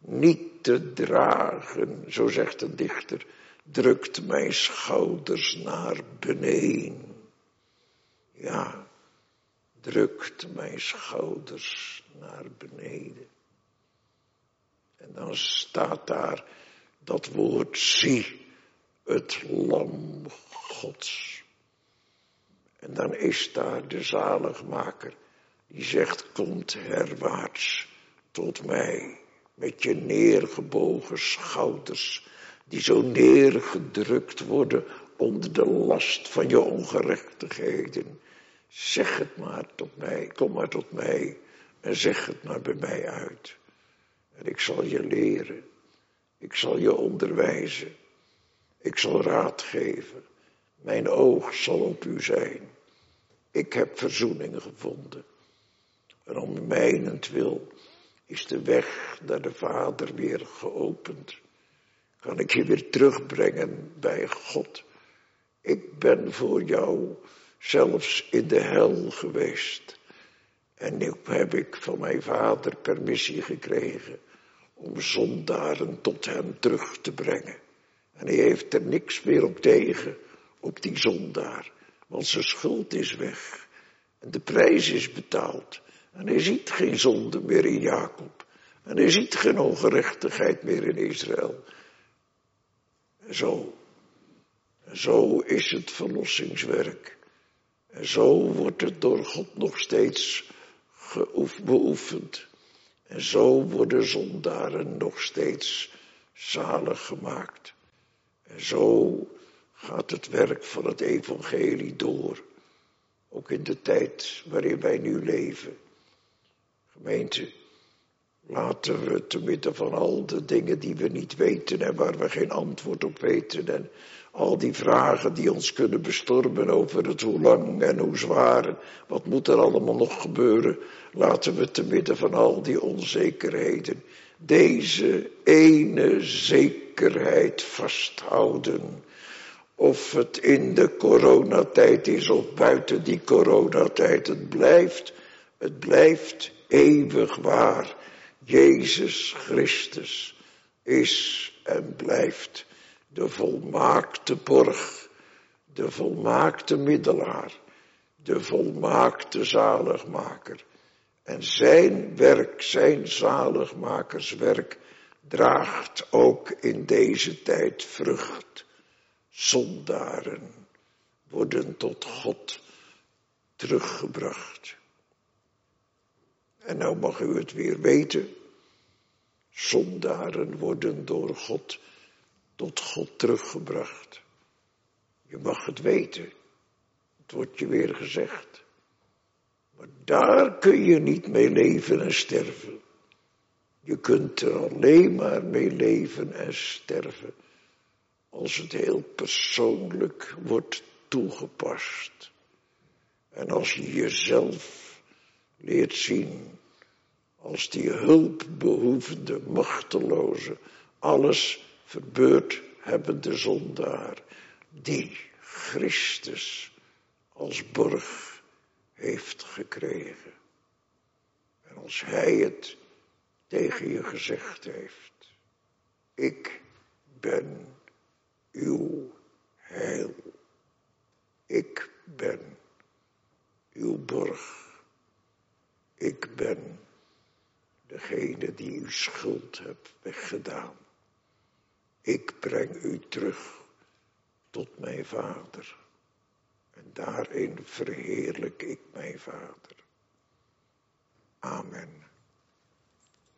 niet te dragen, zo zegt de dichter, drukt mijn schouders naar beneden. Ja, drukt mijn schouders naar beneden. En dan staat daar dat woord, zie, het lam Gods. En dan is daar de zaligmaker, die zegt, komt herwaarts tot mij, met je neergebogen schouders, die zo neergedrukt worden onder de last van je ongerechtigheden. Zeg het maar tot mij, kom maar tot mij en zeg het maar bij mij uit. En ik zal je leren, ik zal je onderwijzen, ik zal raad geven. Mijn oog zal op u zijn. Ik heb verzoening gevonden. En om mijnentwil is de weg naar de Vader weer geopend. Kan ik je weer terugbrengen bij God. Ik ben voor jou zelfs in de hel geweest. En nu heb ik van mijn Vader permissie gekregen om zondaren tot hem terug te brengen. En hij heeft er niks meer op tegen, op die zondaar. Want zijn schuld is weg. En de prijs is betaald. En hij ziet geen zonde meer in Jacob. En hij ziet geen ongerechtigheid meer in Israël. En zo is het verlossingswerk. En zo wordt het door God nog steeds beoefend. En zo worden zondaren nog steeds zalig gemaakt. En zo gaat het werk van het evangelie door. Ook in de tijd waarin wij nu leven. Gemeente, laten we te midden van al de dingen die we niet weten en waar we geen antwoord op weten. En al die vragen die ons kunnen bestormen over het hoe lang en hoe zwaar. En wat moet er allemaal nog gebeuren. Laten we te midden van al die onzekerheden deze ene zekerheid vasthouden. Of het in de coronatijd is of buiten die coronatijd. Het blijft eeuwig waar. Jezus Christus is en blijft de volmaakte borg, de volmaakte middelaar, de volmaakte zaligmaker. En zijn werk, zijn zaligmakerswerk, draagt ook in deze tijd vrucht. Zondaren worden tot God teruggebracht. En nou mag u het weer weten. Zondaren worden door God tot God teruggebracht. Je mag het weten. Het wordt je weer gezegd. Maar daar kun je niet mee leven en sterven. Je kunt er alleen maar mee leven en sterven als het heel persoonlijk wordt toegepast. En als je jezelf leert zien als die hulpbehoevende, machteloze, alles verbeurd hebbende zondaar, die Christus als borg heeft gekregen. En als hij het tegen je gezegd heeft, ik ben uw heil. Ik ben uw borg. Ik ben degene die uw schuld hebt weggedaan. Ik breng u terug tot mijn Vader. En daarin verheerlijk ik mijn Vader. Amen.